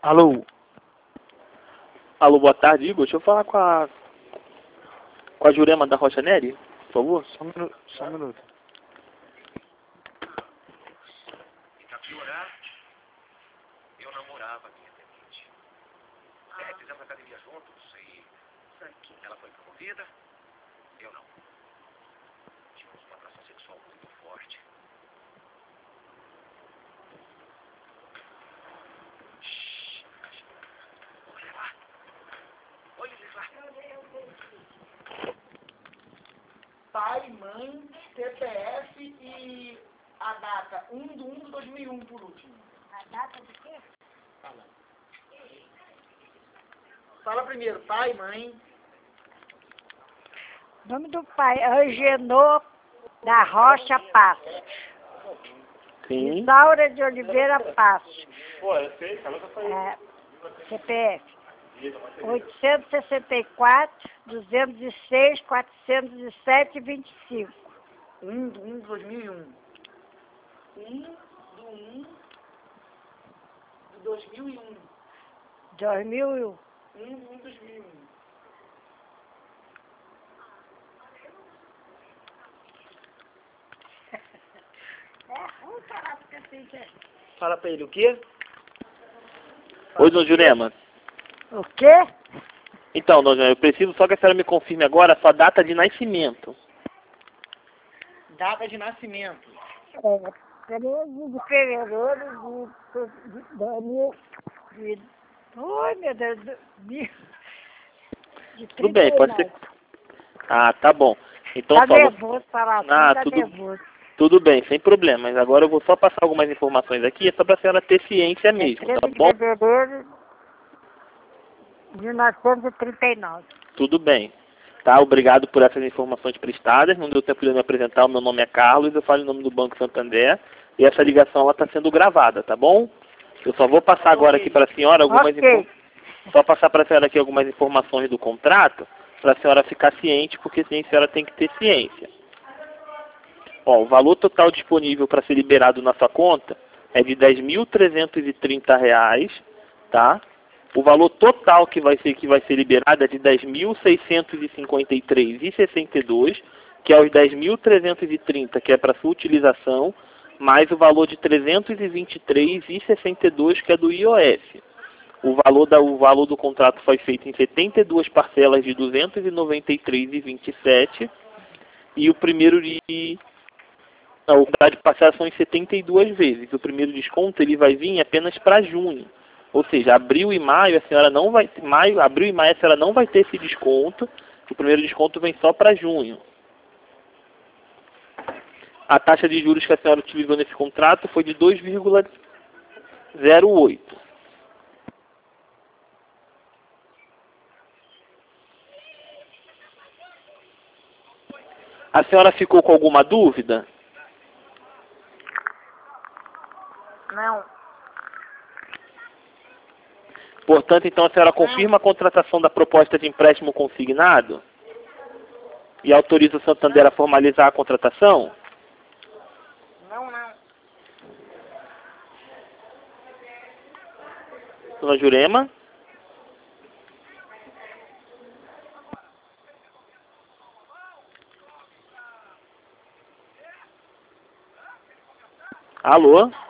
Alô? Alô, boa tarde, Igor. Deixa eu falar com a Jurema da Rocha Neri, por favor. Só um minuto. E pra piorar, eu namorava a minha tenente. Fizemos academia juntos e ela foi promovida, eu não. Tínhamos uma atração sexual muito forte. Olha lá. Olha eles lá. Pai, mãe, CPF e a data 1/1/2001 por último. A data de quê? Fala. Fala primeiro, pai, mãe. Nome do pai, Angenor da Rocha Passos. Sim. Isaura de Oliveira Passos. Pô, eu sei, ela já foi. CPF 864 206 407 25. 1/1/2001. 1/1/2001. 2001. 1/1/2001. Ruim falar porque assim que é. Fala pra ele o quê? Oi, dona Jurema. O quê? Então, dona Jurema, eu preciso só que a senhora me confirme agora a sua data de nascimento. Data de nascimento. 13 de fevereiro de 2000. Ai, meu Deus. De Tudo bem, pode ser. 39. Ah, tá bom. Então, Tá só vou... nervoso, falar assim, Ah, tá tudo- nervoso. Tudo bem, sem problema. Mas agora eu vou só passar algumas informações aqui, é só pra senhora ter ciência mesmo, 13 tá de bom? fevereiro de 1939. Tudo bem. Tá, obrigado por essas informações prestadas. Não deu tempo de eu me apresentar. O meu nome é Carlos, eu falo em nome do Banco Santander. E essa ligação está sendo gravada, tá bom? Eu só vou passar agora aqui para a senhora algumas Ok. Só passar para a senhora aqui algumas informações do contrato, para a senhora ficar ciente, porque sim, a senhora tem que ter ciência. Ó, o valor total disponível para ser liberado na sua conta é de R$ 10.330, tá? O valor total que vai ser liberado é de R$ 10.653,62, que é os 10.330 que é para sua utilização, mais o valor de 323,62 que é do IOF. O valor do contrato foi feito em 72 parcelas de 293,27 e o primeiro o prazo de parcela são em 72 vezes. O primeiro desconto ele vai vir apenas para junho. Ou seja, abril e maio a senhora não vai abril e maio a senhora não vai ter esse desconto. O primeiro desconto vem só para junho. A taxa de juros que a senhora utilizou nesse contrato foi de 2,08. A senhora ficou com alguma dúvida? Não. Portanto, então a senhora confirma a contratação da proposta de empréstimo consignado e autoriza o Santander a formalizar a contratação? Não, não. Dona Jurema? Alô?